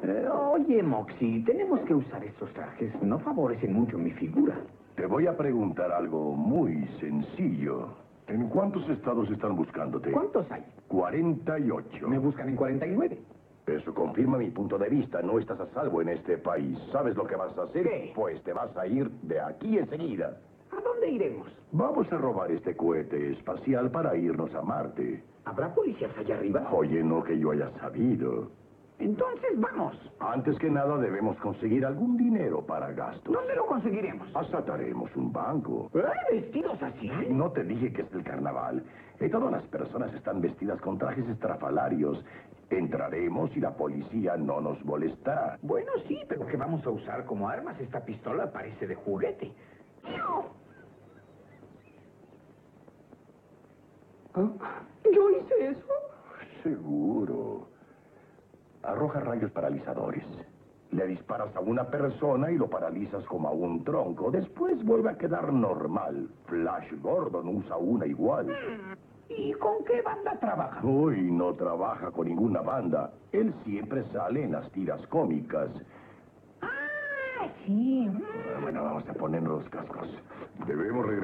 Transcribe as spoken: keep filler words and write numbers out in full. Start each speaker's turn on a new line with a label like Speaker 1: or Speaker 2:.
Speaker 1: Eh, oye, Moxie, tenemos que usar estos trajes. No favorecen mucho mi figura.
Speaker 2: Te voy a preguntar algo muy sencillo. ¿En cuántos estados están buscándote?
Speaker 1: ¿Cuántos hay?
Speaker 2: cuarenta y ocho.
Speaker 1: Me buscan en cuarenta y nueve.
Speaker 2: Eso confirma mi punto de vista. No estás a salvo en este país. ¿Sabes lo que vas a hacer?
Speaker 1: ¿Qué?
Speaker 2: Pues te vas a ir de aquí enseguida.
Speaker 1: ¿A dónde iremos?
Speaker 2: Vamos a robar este cohete espacial para irnos a Marte.
Speaker 1: ¿Habrá policías allá arriba?
Speaker 2: Oye, no que yo haya sabido.
Speaker 1: Entonces, vamos.
Speaker 2: Antes que nada debemos conseguir algún dinero para gastos.
Speaker 1: ¿Dónde lo conseguiremos?
Speaker 2: Asaltaremos un banco.
Speaker 1: ¿Eh? ¿Vestidos así?
Speaker 2: No te dije que es el carnaval. Y todas las personas están vestidas con trajes estrafalarios. Entraremos y la policía no nos molestará.
Speaker 1: Bueno, sí, pero ¿qué vamos a usar como armas? Esta pistola parece de juguete. ¿Ah? ¿Yo hice eso?
Speaker 2: Seguro. Arroja rayos paralizadores. Le disparas a una persona y lo paralizas como a un tronco. Después vuelve a quedar normal. Flash Gordon usa una igual.
Speaker 1: ¿Y con qué banda trabaja?
Speaker 2: Uy, no trabaja con ninguna banda. Él siempre sale en las tiras cómicas.
Speaker 1: Ah, sí.
Speaker 2: Bueno, vamos a ponernos los cascos. Debemos regresar.